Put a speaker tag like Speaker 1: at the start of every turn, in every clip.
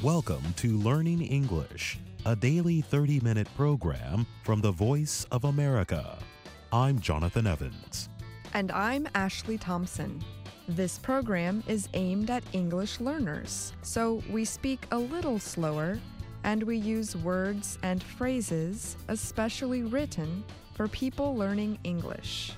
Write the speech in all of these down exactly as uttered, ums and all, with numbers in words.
Speaker 1: Welcome to Learning English, a daily thirty-minute program from the Voice of America. I'm Jonathan Evans.
Speaker 2: And I'm Ashley Thompson. This program is aimed at English learners, so we speak a little slower and we use words and phrases especially written for people learning English.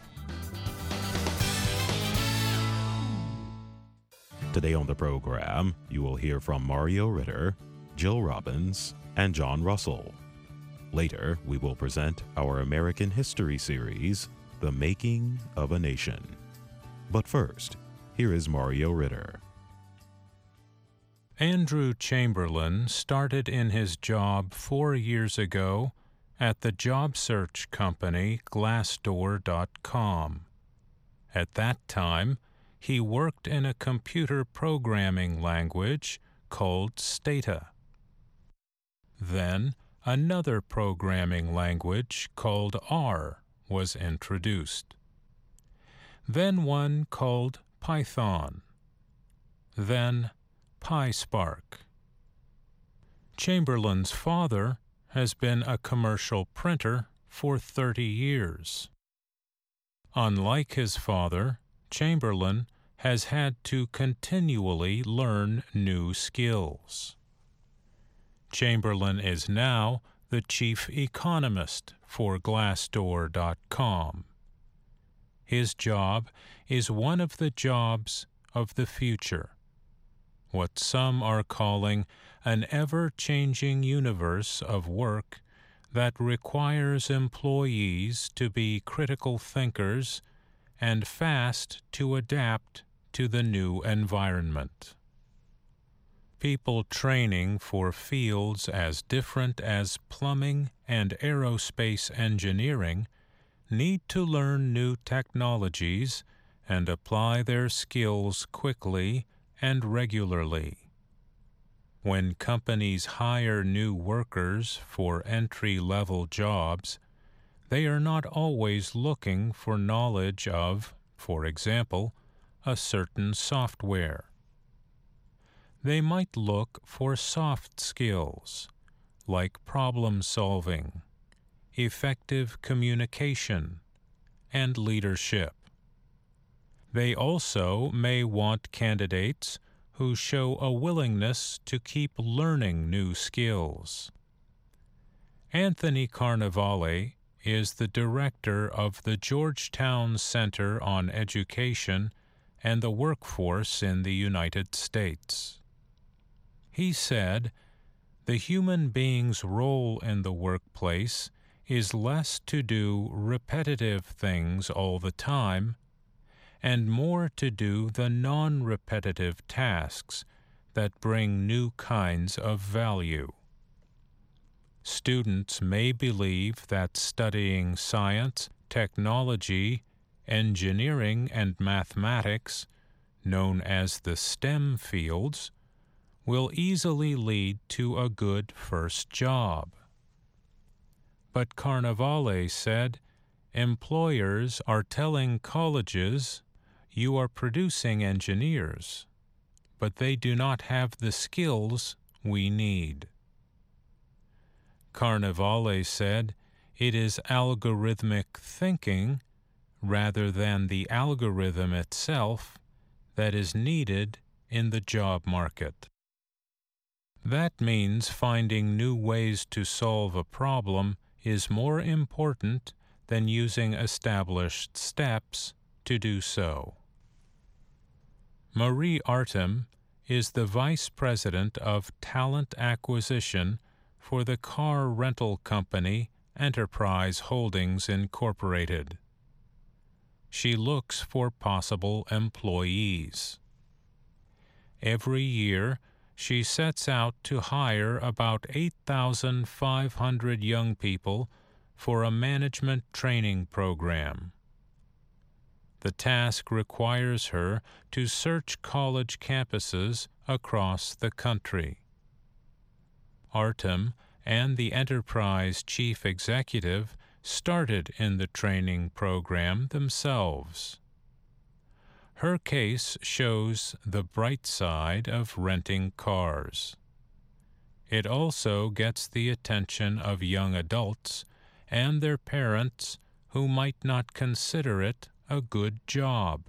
Speaker 1: Today on the program, you will hear from Mario Ritter, Jill Robbins, and John Russell. Later, we will present our American history series, The Making of a Nation. But first, here is Mario Ritter.
Speaker 3: Andrew Chamberlain started in his job four years ago at the job search company Glassdoor dot com. At that time, he worked in a computer programming language called Stata. Then, another programming language called R was introduced. Then one called Python. Then PySpark. Chamberlain's father has been a commercial printer for thirty years. Unlike his father, Chamberlain has had to continually learn new skills. Chamberlain is now the chief economist for Glassdoor dot com. His job is one of the jobs of the future, what some are calling an ever-changing universe of work that requires employees to be critical thinkers and fast to adapt to the new environment. People training for fields as different as plumbing and aerospace engineering need to learn new technologies and apply their skills quickly and regularly. When companies hire new workers for entry-level jobs, they are not always looking for knowledge of, for example, a certain software. They might look for soft skills, like problem solving, effective communication, and leadership. They also may want candidates who show a willingness to keep learning new skills. Anthony Carnevale is the director of the Georgetown Center on Education and the Workforce in the United States. He said, "The human being's role in the workplace is less to do repetitive things all the time, and more to do the non-repetitive tasks that bring new kinds of value." Students may believe that studying science, technology, engineering, and mathematics, known as the STEM fields, will easily lead to a good first job. But Carnevale said, employers are telling colleges, "You are producing engineers, but they do not have the skills we need." Carnevale said, "It is algorithmic thinking, rather than the algorithm itself, that is needed in the job market." That means finding new ways to solve a problem is more important than using established steps to do so. Marie Artem is the Vice President of Talent Acquisition for the car rental company Enterprise Holdings Incorporated. She looks for possible employees. Every year, she sets out to hire about eight thousand five hundred young people for a management training program. The task requires her to search college campuses across the country. Artem and the Enterprise chief executive started in the training program themselves. Her case shows the bright side of renting cars. It also gets the attention of young adults and their parents who might not consider it a good job.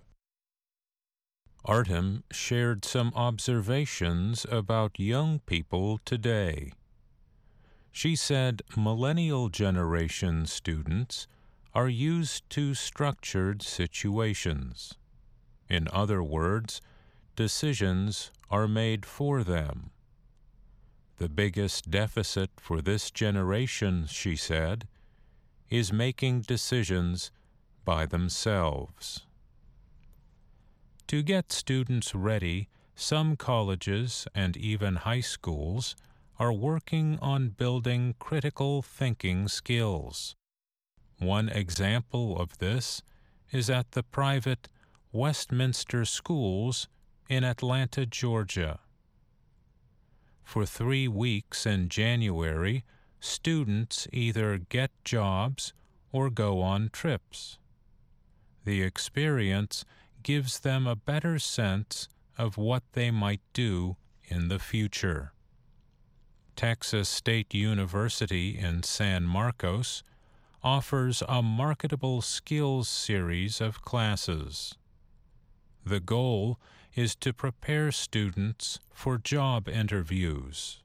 Speaker 3: Artem shared some observations about young people today. She said millennial generation students are used to structured situations. In other words, decisions are made for them. The biggest deficit for this generation, she said, is making decisions by themselves. To get students ready, some colleges and even high schools are working on building critical thinking skills. One example of this is at the private Westminster Schools in Atlanta, Georgia. For three weeks in January, students either get jobs or go on trips. The experience gives them a better sense of what they might do in the future. Texas State University in San Marcos offers a marketable skills series of classes. The goal is to prepare students for job interviews.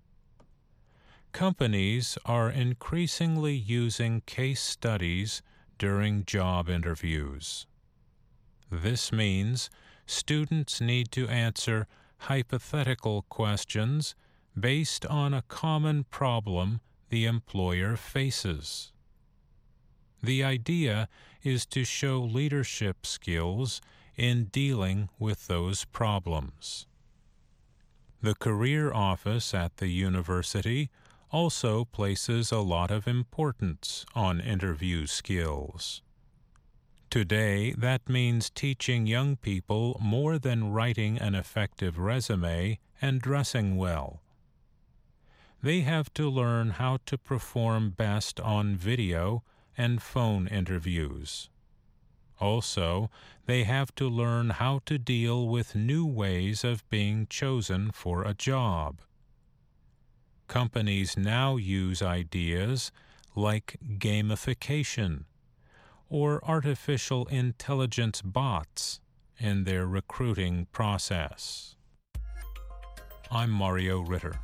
Speaker 3: Companies are increasingly using case studies during job interviews. This means students need to answer hypothetical questions based on a common problem the employer faces. The idea is to show leadership skills in dealing with those problems. The career office at the university also places a lot of importance on interview skills. Today, that means teaching young people more than writing an effective resume and dressing well. They have to learn how to perform best on video and phone interviews. Also, they have to learn how to deal with new ways of being chosen for a job. Companies now use ideas like gamification or artificial intelligence bots in their recruiting process. I'm Mario Ritter.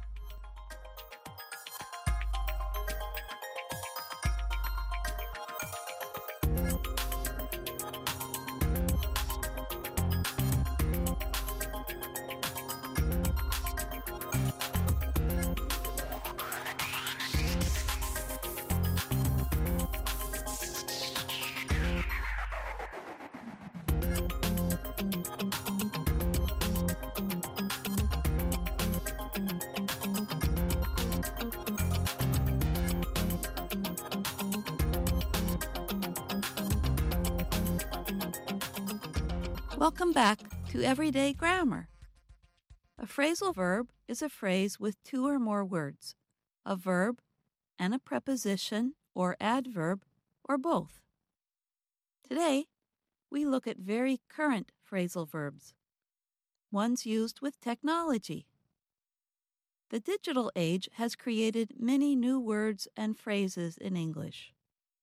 Speaker 4: Welcome back to Everyday Grammar. A phrasal verb is a phrase with two or more words, a verb and a preposition or adverb, or both. Today, we look at very current phrasal verbs, ones used with technology. The digital age has created many new words and phrases in English.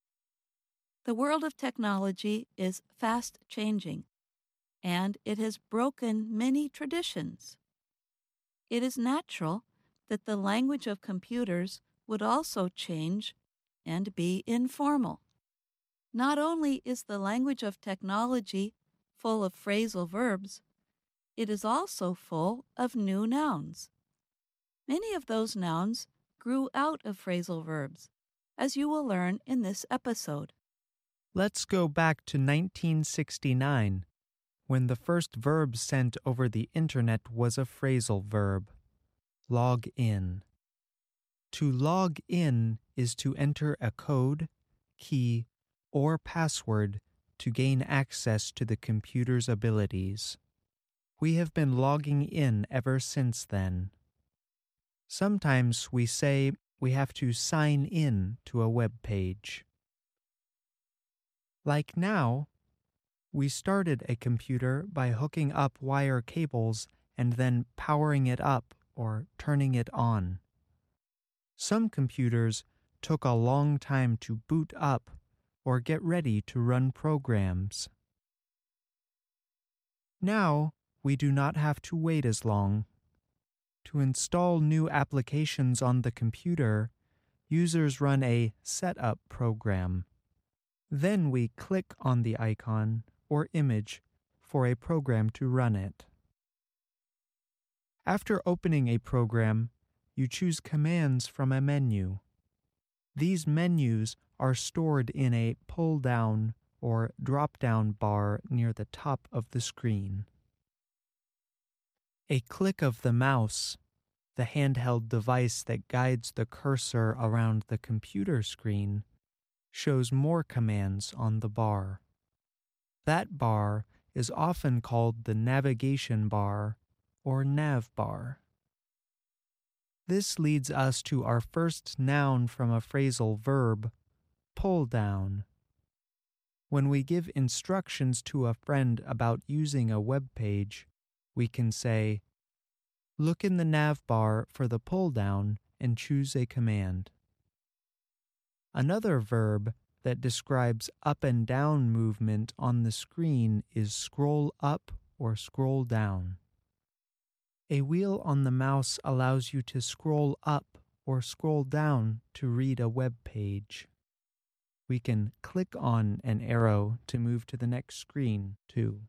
Speaker 4: The world of technology is fast changing, and it has broken many traditions. It is natural that the language of computers would also change and be informal. Not only is the language of technology full of phrasal verbs, it is also full of new nouns. Many of those nouns grew out of phrasal verbs, as you will learn in this episode.
Speaker 5: Let's go back to nineteen sixty-nine, when the first verb sent over the internet was a phrasal verb, log in. To log in is to enter a code, key, or password to gain access to the computer's abilities. We have been logging in ever since then. Sometimes we say we have to sign in to a web page. Like now, we started a computer by hooking up wire cables and then powering it up or turning it on. Some computers took a long time to boot up or get ready to run programs. Now, we do not have to wait as long. To install new applications on the computer, users run a setup program. Then we click on the icon or image for a program to run it. After opening a program, you choose commands from a menu. These menus are stored in a pull-down or drop-down bar near the top of the screen. A click of the mouse, the handheld device that guides the cursor around the computer screen, shows more commands on the bar. That bar is often called the navigation bar or nav bar. This leads us to our first noun from a phrasal verb, pull down. When we give instructions to a friend about using a web page, we can say, "Look in the nav bar for the pull down and choose a command." Another verb that describes up and down movement on the screen is scroll up or scroll down. A wheel on the mouse allows you to scroll up or scroll down to read a web page. We can click on an arrow to move to the next screen, too.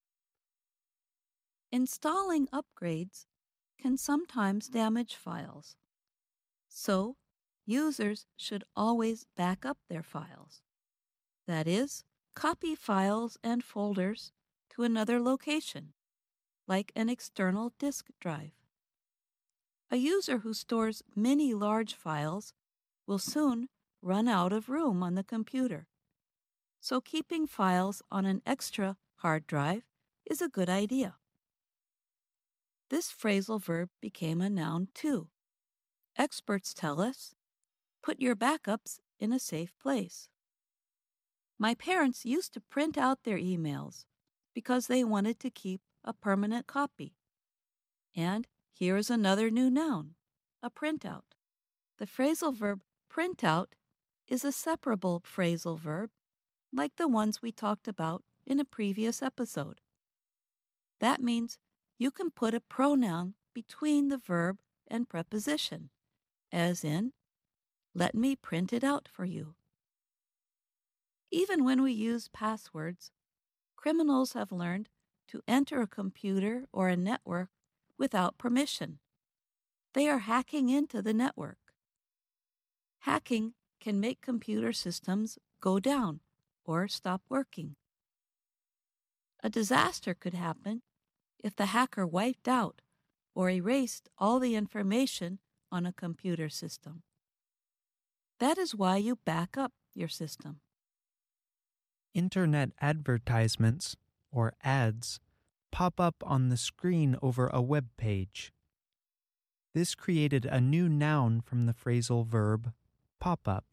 Speaker 4: Installing upgrades can sometimes damage files. So, users should always back up their files. That is, copy files and folders to another location, like an external disk drive. A user who stores many large files will soon run out of room on the computer. So keeping files on an extra hard drive is a good idea. This phrasal verb became a noun too. Experts tell us, put your backups in a safe place. My parents used to print out their emails because they wanted to keep a permanent copy. And here is another new noun, a printout. The phrasal verb printout is a separable phrasal verb, like the ones we talked about in a previous episode. That means you can put a pronoun between the verb and preposition, as in, let me print it out for you. Even when we use passwords, criminals have learned to enter a computer or a network without permission. They are hacking into the network. Hacking can make computer systems go down or stop working. A disaster could happen if the hacker wiped out or erased all the information on a computer system. That is why you back up your system.
Speaker 5: Internet advertisements, or ads, pop up on the screen over a web page. This created a new noun from the phrasal verb pop-up.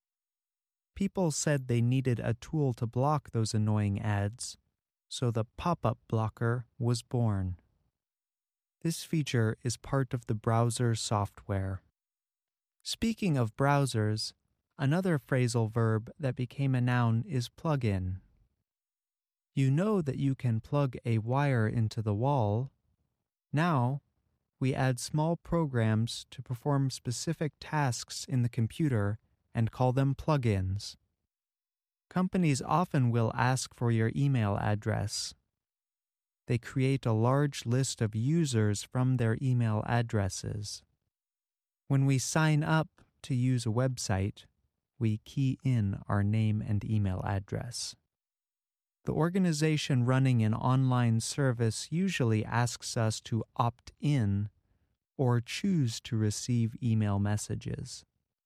Speaker 5: People said they needed a tool to block those annoying ads, so the pop-up blocker was born. This feature is part of the browser software. Speaking of browsers, another phrasal verb that became a noun is plug-in. You know that you can plug a wire into the wall. Now, we add small programs to perform specific tasks in the computer and call them plugins. Companies often will ask for your email address. They create a large list of users from their email addresses. When we sign up to use a website, we key in our name and email address. The organization running an online service usually asks us to opt in or choose to receive email messages.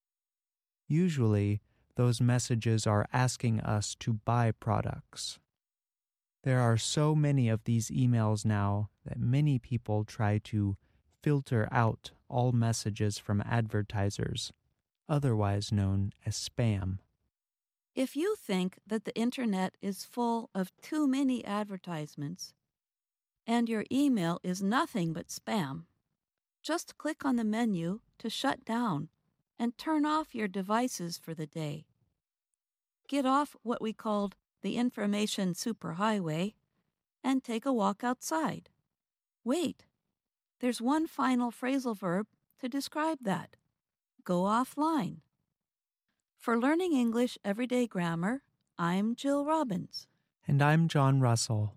Speaker 5: Usually, those messages are asking us to buy products. There are so many of these emails now that many people try to filter out all messages from advertisers, otherwise known as spam.
Speaker 4: If you think that the internet is full of too many advertisements and your email is nothing but spam, just click on the menu to shut down and turn off your devices for the day. Get off what we called the information superhighway and take a walk outside. Wait, there's one final phrasal verb to describe that. Go offline. For Learning English Everyday Grammar, I'm Jill Robbins.
Speaker 5: And I'm John Russell.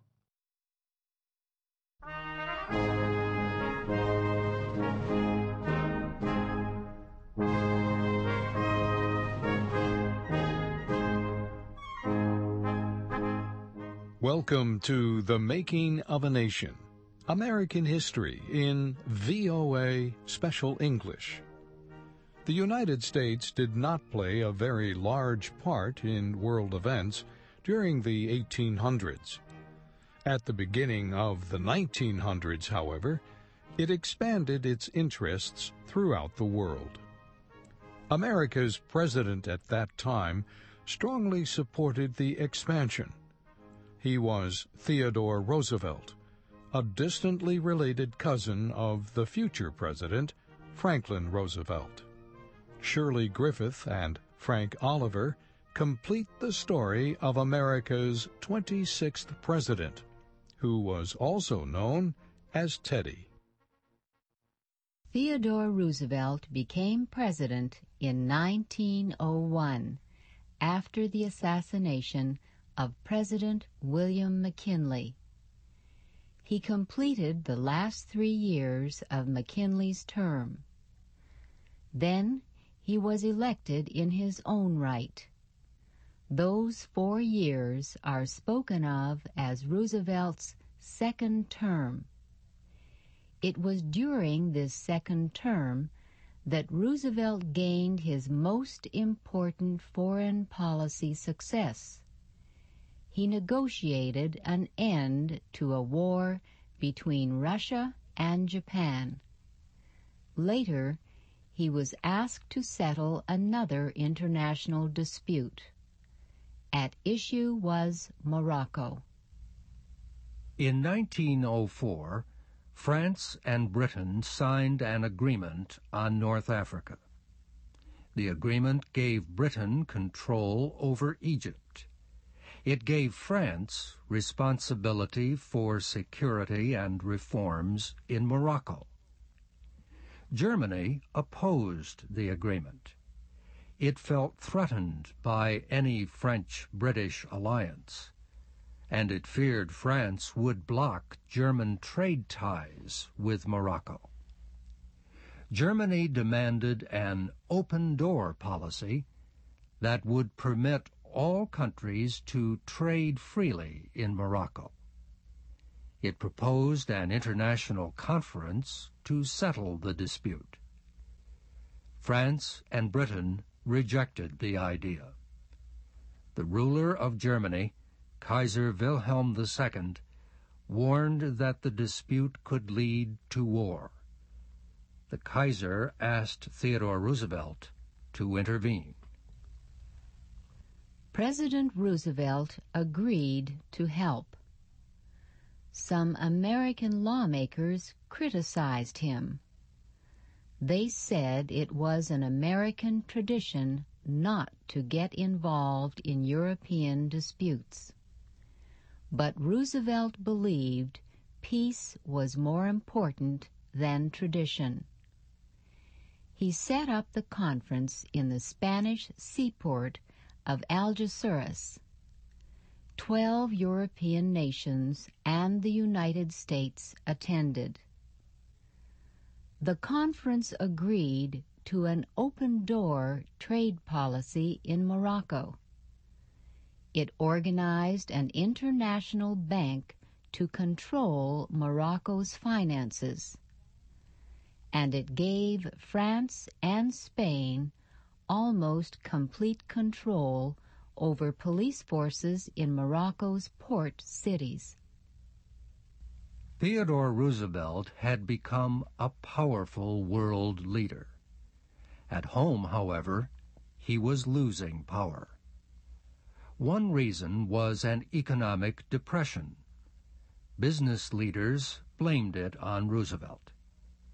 Speaker 6: Welcome to The Making of a Nation, American History in V O A Special English. The United States did not play a very large part in world events during the eighteen hundreds. At the beginning of the nineteen hundreds, however, it expanded its interests throughout the world. America's president at that time strongly supported the expansion. He was Theodore Roosevelt, a distantly related cousin of the future president, Franklin Roosevelt. Shirley Griffith and Frank Oliver complete the story of America's twenty-sixth president, who was also known as Teddy.
Speaker 7: Theodore Roosevelt became president in nineteen oh one, after the assassination of President William McKinley. He completed the last three years of McKinley's term. Then he was elected in his own right. Those four years are spoken of as Roosevelt's second term. It was during this second term that Roosevelt gained his most important foreign policy success. He negotiated an end to a war between Russia and Japan. Later, he was asked to settle another international dispute. At issue was Morocco.
Speaker 8: In nineteen oh four, France and Britain signed an agreement on North Africa. The agreement gave Britain control over Egypt. It gave France responsibility for security and reforms in Morocco. Germany opposed the agreement. It felt threatened by any French-British alliance, and it feared France would block German trade ties with Morocco. Germany demanded an open-door policy that would permit all countries to trade freely in Morocco. It proposed an international conference to settle the dispute. France and Britain rejected the idea. The ruler of Germany, Kaiser Wilhelm the Second, warned that the dispute could lead to war. The Kaiser asked Theodore Roosevelt to intervene.
Speaker 7: President Roosevelt agreed to help. Some American lawmakers criticized him. They said it was an American tradition not to get involved in European disputes. But Roosevelt believed peace was more important than tradition. He set up the conference in the Spanish seaport of Algeciras. Twelve European nations and the United States attended. The conference agreed to an open-door trade policy in Morocco. It organized an international bank to control Morocco's finances, and it gave France and Spain almost complete control over police forces in Morocco's port cities.
Speaker 8: Theodore Roosevelt had become a powerful world leader. At home, however, he was losing power. One reason was an economic depression. Business leaders blamed it on Roosevelt.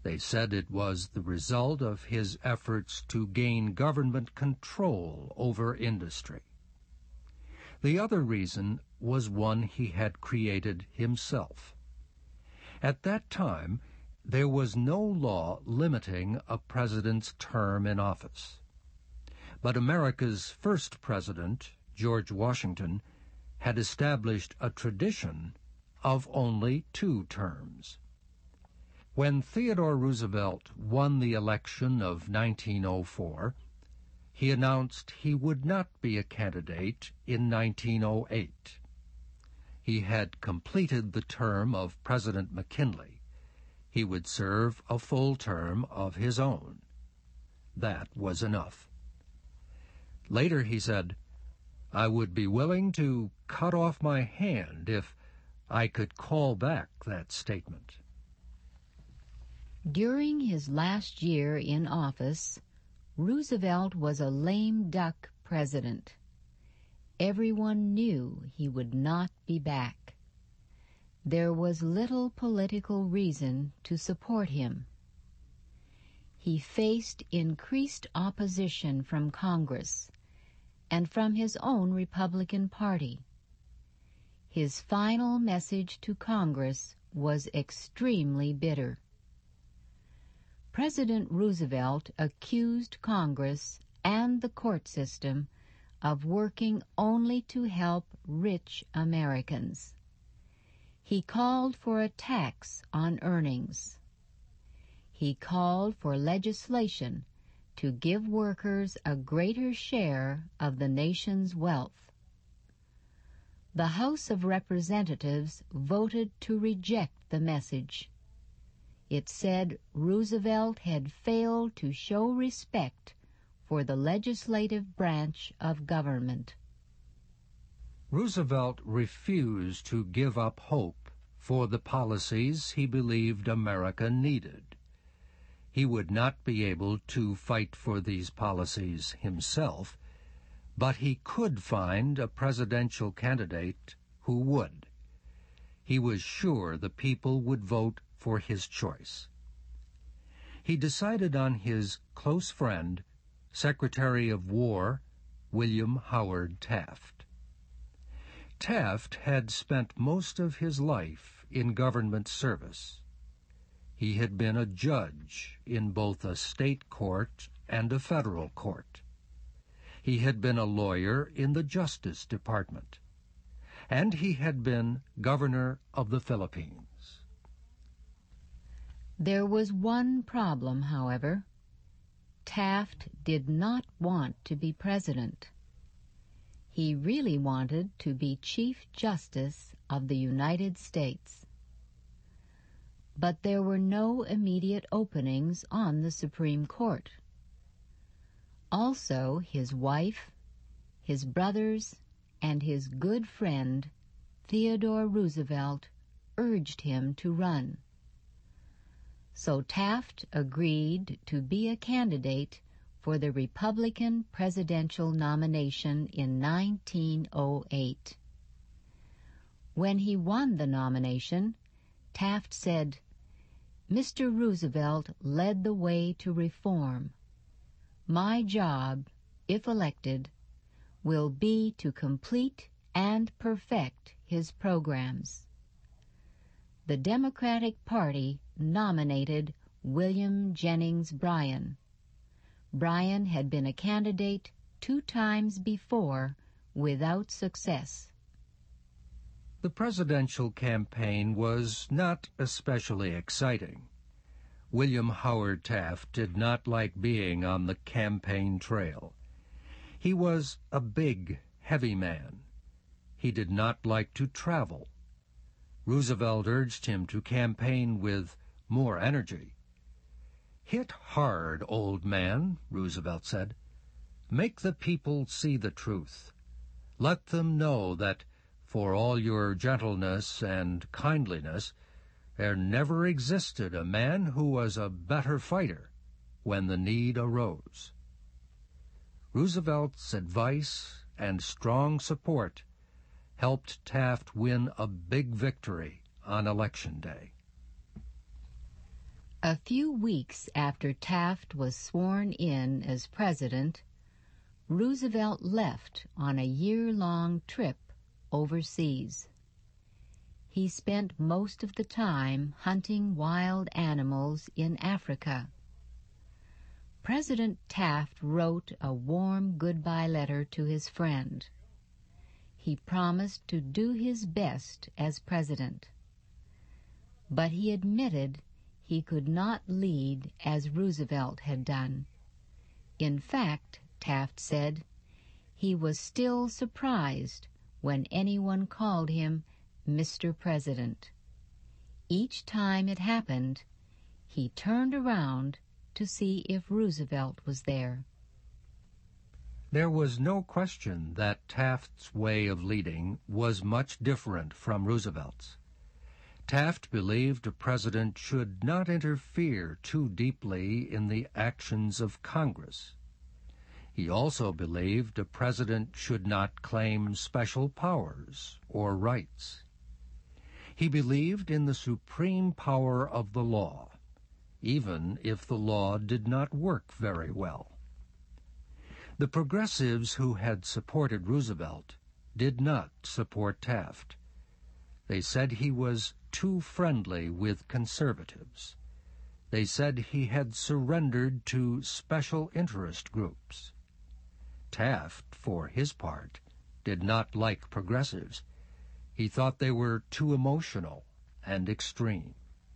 Speaker 8: They said it was the result of his efforts to gain government control over industry. The other reason was one he had created himself. At that time, there was no law limiting a president's term in office. But America's first president, George Washington, had established a tradition of only two terms. When Theodore Roosevelt won the election of nineteen oh four, he announced he would not be a candidate in nineteen oh eight. He had completed the term of President McKinley. He would serve a full term of his own. That was enough. Later he said, "I would be willing to cut off my hand if I could call back that statement."
Speaker 7: During his last year in office, Roosevelt was a lame duck president. Everyone knew he would not be back. There was little political reason to support him. He faced increased opposition from Congress and from his own Republican Party. His final message to Congress was extremely bitter. President Roosevelt accused Congress and the court system of working only to help rich Americans. He called for a tax on earnings. He called for legislation to give workers a greater share of the nation's wealth. The House of Representatives voted to reject the message. It said Roosevelt had failed to show respect for the legislative branch of government.
Speaker 8: Roosevelt refused to give up hope for the policies he believed America needed. He would not be able to fight for these policies himself, but he could find a presidential candidate who would. He was sure the people would vote for his choice. He decided on his close friend, Secretary of War William Howard Taft. Taft had spent most of his life in government service. He had been a judge in both a state court and a federal court. He had been a lawyer in the Justice Department, and he had been governor of the Philippines.
Speaker 7: There was one problem, however. Taft did not want to be president. He really wanted to be Chief Justice of the United States. But there were no immediate openings on the Supreme Court. Also, his wife, his brothers, and his good friend, Theodore Roosevelt, urged him to run. So Taft agreed to be a candidate for the Republican presidential nomination in nineteen oh eight. When he won the nomination, Taft said, "Mister Roosevelt led the way to reform. My job, if elected, will be to complete and perfect his programs." The Democratic Party nominated William Jennings Bryan. Bryan had been a candidate two times before without success.
Speaker 8: The presidential campaign was not especially exciting. William Howard Taft did not like being on the campaign trail. He was a big, heavy man. He did not like to travel. Roosevelt urged him to campaign with more energy. "Hit hard, old man," Roosevelt said. "Make the people see the truth. Let them know that, for all your gentleness and kindliness, there never existed a man who was a better fighter when the need arose." Roosevelt's advice and strong support helped Taft win a big victory on Election Day.
Speaker 7: A few weeks after Taft was sworn in as president, Roosevelt left on a year-long trip overseas. He spent most of the time hunting wild animals in Africa. President Taft wrote a warm goodbye letter to his friend. He promised to do his best as president, but he admitted he could not lead as Roosevelt had done. In fact, Taft said, he was still surprised when anyone called him Mister President. Each time it happened, he turned around to see if Roosevelt was there.
Speaker 8: There was no question that Taft's way of leading was much different from Roosevelt's. Taft believed a president should not interfere too deeply in the actions of Congress. He also believed a president should not claim special powers or rights. He believed in the supreme power of the law, even if the law did not work very well. The progressives who had supported Roosevelt did not support Taft. They said he was too friendly with conservatives. They said he had surrendered to special interest groups. Taft, for his part, did not like progressives. He thought they were too emotional and extreme.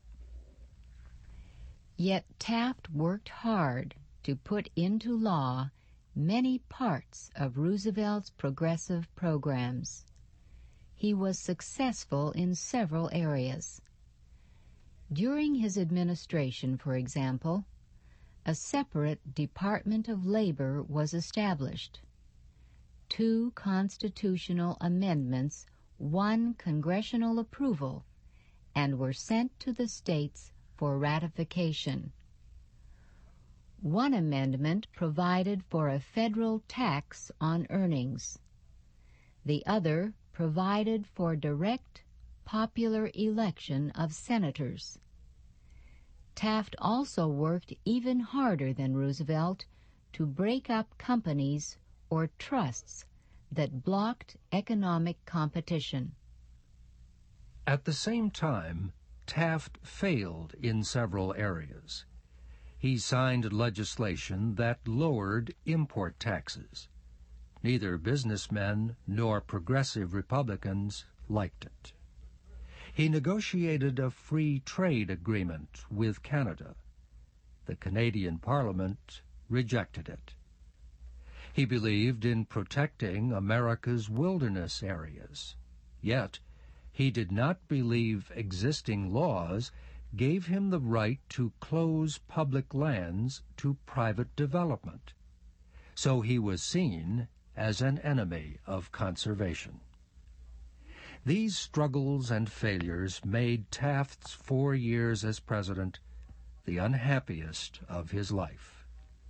Speaker 7: Yet Taft worked hard to put into law many parts of Roosevelt's progressive programs. He was successful in several areas. During his administration, for example, a separate Department of Labor was established. Two constitutional amendments won congressional approval and were sent to the states for ratification. One amendment provided for a federal tax on earnings. The other provided for direct popular election of senators. Taft also worked even harder than Roosevelt to break up companies or trusts that blocked economic competition.
Speaker 8: At the same time, Taft failed in several areas. He signed legislation that lowered import taxes. Neither businessmen nor progressive Republicans liked it. He negotiated a free trade agreement with Canada. The Canadian Parliament rejected it. He believed in protecting America's wilderness areas, yet he did not believe existing laws gave him the right to close public lands to private development. So he was seen as an enemy of conservation. These struggles and failures made Taft's four years as president the unhappiest of his life.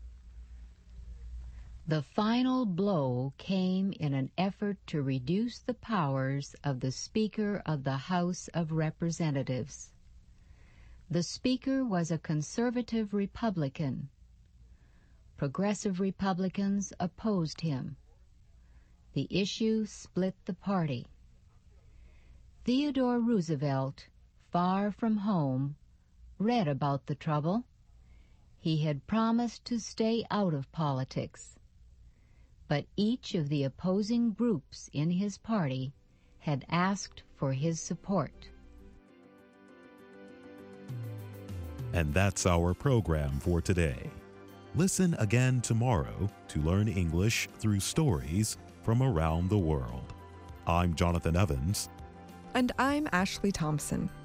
Speaker 7: The final blow came in an effort to reduce the powers of the Speaker of the House of Representatives. The Speaker was a conservative Republican. Progressive Republicans opposed him. The issue split the party. Theodore Roosevelt, far from home, read about the trouble. He had promised to stay out of politics, but each of the opposing groups in his party had asked for his support.
Speaker 1: And that's our program for today. Listen again tomorrow to learn English through stories from around the world. I'm Jonathan Evans.
Speaker 2: And I'm Ashley Thompson.